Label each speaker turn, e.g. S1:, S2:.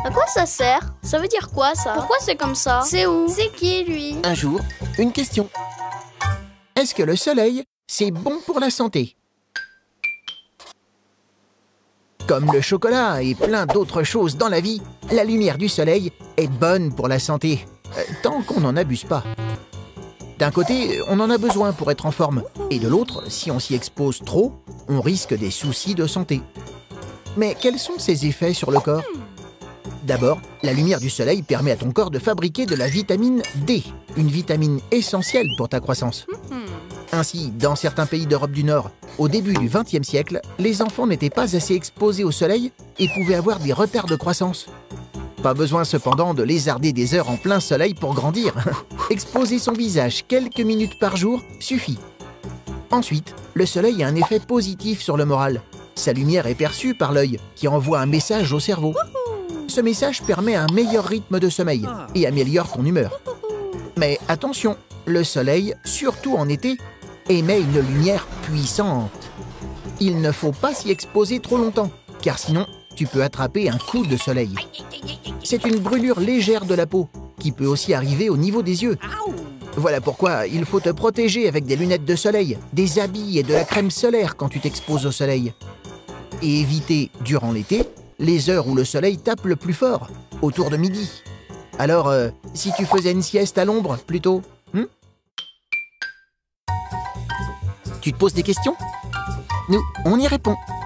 S1: À quoi ça sert? Ça veut dire quoi ça? Pourquoi c'est comme ça? C'est où? C'est qui lui?
S2: Un jour, une question. Est-ce que le soleil, c'est bon pour la santé? Comme le chocolat et plein d'autres choses dans la vie, la lumière du soleil est bonne pour la santé, tant qu'on n'en abuse pas. D'un côté, on en a besoin pour être en forme, et de l'autre, si on s'y expose trop, on risque des soucis de santé. Mais quels sont ses effets sur le corps? D'abord, la lumière du soleil permet à ton corps de fabriquer de la vitamine D, une vitamine essentielle pour ta croissance. Ainsi, dans certains pays d'Europe du Nord, au début du XXe siècle, les enfants n'étaient pas assez exposés au soleil et pouvaient avoir des retards de croissance. Pas besoin cependant de lézarder des heures en plein soleil pour grandir. Exposer son visage quelques minutes par jour suffit. Ensuite, le soleil a un effet positif sur le moral. Sa lumière est perçue par l'œil, qui envoie un message au cerveau. Ce message permet un meilleur rythme de sommeil et améliore ton humeur. Mais attention, le soleil, surtout en été, émet une lumière puissante. Il ne faut pas s'y exposer trop longtemps, car sinon, tu peux attraper un coup de soleil. C'est une brûlure légère de la peau, qui peut aussi arriver au niveau des yeux. Voilà pourquoi il faut te protéger avec des lunettes de soleil, des habits et de la crème solaire quand tu t'exposes au soleil. Et éviter, durant l'été, les heures où le soleil tape le plus fort, autour de midi. Alors, si tu faisais une sieste à l'ombre, plutôt, Tu te poses des questions? Nous, on y répond.